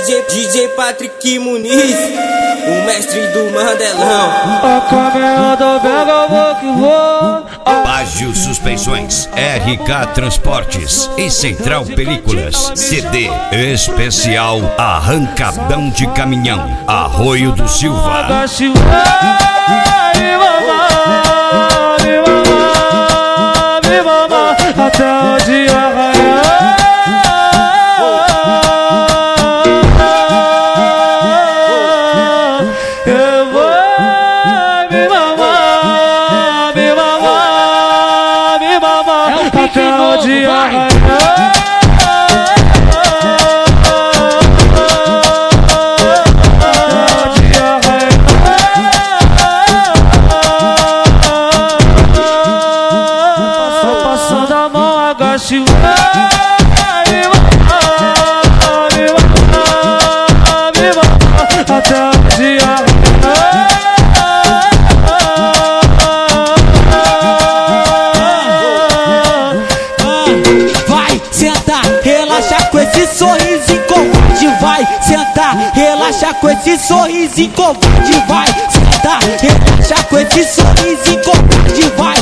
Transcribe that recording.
DJ Patrick Muniz, o mestre do Mandelão. A caminhada pega, vou que vou. Ágil Suspensões, RK Transportes e Central Películas. CD especial Arrancadão de Caminhão, Arroio do Silva. Até o dia raiar. Eu vou me mamar, me mamar, me mamar. Até o dia raiar. Passando a mão, agache o até o dia. Vai sentar, relaxa com esse sorrisinho covarde. Vai sentar, relaxa com esse sorrisinho covarde. Vai sentar, relaxa com esse sorrisinho covarde. Vai